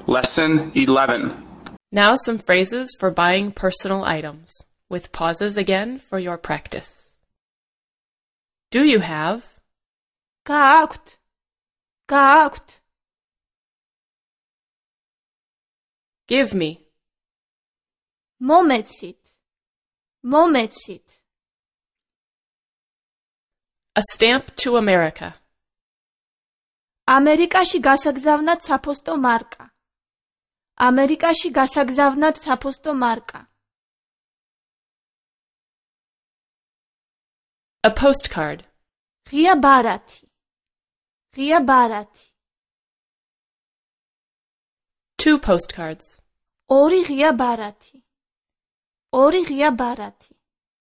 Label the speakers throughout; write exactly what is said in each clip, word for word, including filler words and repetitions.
Speaker 1: Lesson eleven.
Speaker 2: Now some phrases for buying personal items, with pauses again for your practice. Do you have?
Speaker 3: გააქვთ. გააქვთ.
Speaker 2: Give me.
Speaker 3: მომეცით. მომეცით.
Speaker 2: A stamp to America.
Speaker 3: ამერიკაში გასაგზავნად საფოსტო მარკა. ამერიკაში გასაგზავნად საფოსტო მარკა.
Speaker 2: A postcard.
Speaker 3: ღია ბარათი. ღია ბარათი.
Speaker 2: Two postcards.
Speaker 3: ორი ღია ბარათი. ორი ღია ბარათი.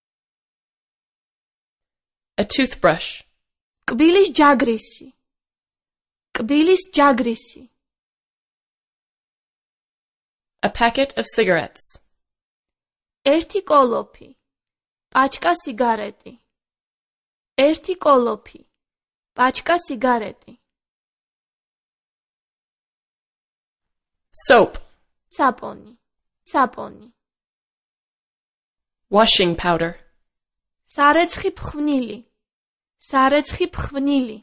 Speaker 2: A toothbrush.
Speaker 3: კბილის ჯაგრისი. კბილის ჯაგრისი.
Speaker 2: A packet of cigarettes.
Speaker 3: ერთი კოლოფი. პაჩკა სიგარეტი. ერთი კოლოფი. პაჩკა სიგარეტი.
Speaker 2: Soap.
Speaker 3: საპონი. საპონი.
Speaker 2: Washing powder.
Speaker 3: სარეცხი ფხვნილი. სარეცხი ფხვნილი.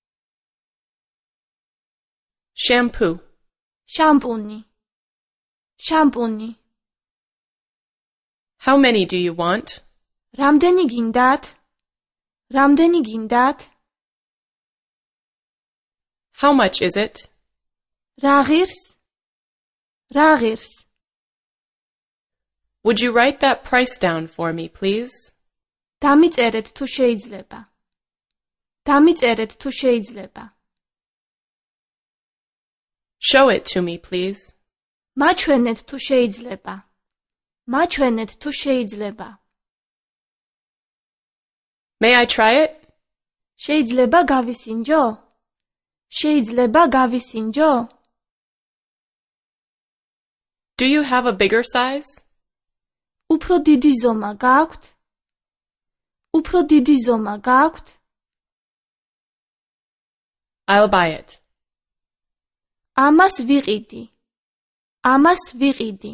Speaker 2: Shampoo.
Speaker 3: შამპუნი. შამპუნი.
Speaker 2: How many do you want?
Speaker 3: რამდენი გინდათ? რამდენი გინდათ?
Speaker 2: How much is it?
Speaker 3: რა ღირს? რა ღირს?
Speaker 2: Would you write that price down for me, please?
Speaker 3: დამიწერეთ თუ შეიძლება. დამიწერეთ თუ შეიძლება.
Speaker 2: Show it to me, please.
Speaker 3: მაჩვენეთ თუ შეიძლება. მაჩვენეთ თუ შეიძლება.
Speaker 2: May I try it?
Speaker 3: შეიძლება გავისინჯო? შეიძლება გავისინჯო?
Speaker 2: Do you have a bigger size?
Speaker 3: უფრო დიდი ზომა გააქვთ? უფრო დიდი ზომა გააქვთ?
Speaker 2: I'll buy it.
Speaker 3: ამას ვიყიდი. ამას ვიყიდი.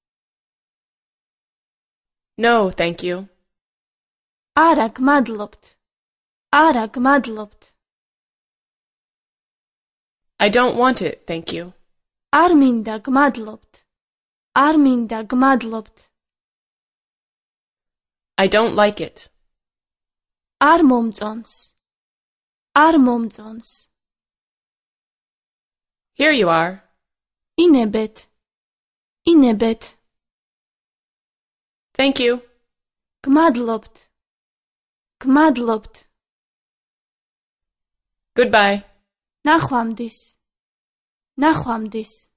Speaker 2: No, thank you.
Speaker 3: არა, გმადლობთ. არა, გმადლობთ.
Speaker 2: I don't want it, thank you.
Speaker 3: არ მინდა, გმადლობთ. არ მინდა, გმადლობთ.
Speaker 2: I don't like it.
Speaker 3: არ მომწონს. არ მომწონს.
Speaker 2: Here you are.
Speaker 3: ინებეთ. ინებეთ.
Speaker 2: Thank you.
Speaker 3: გმადლობთ. გმადლობთ.
Speaker 2: Goodbye.
Speaker 3: ნახვამდის. ნახვამდის.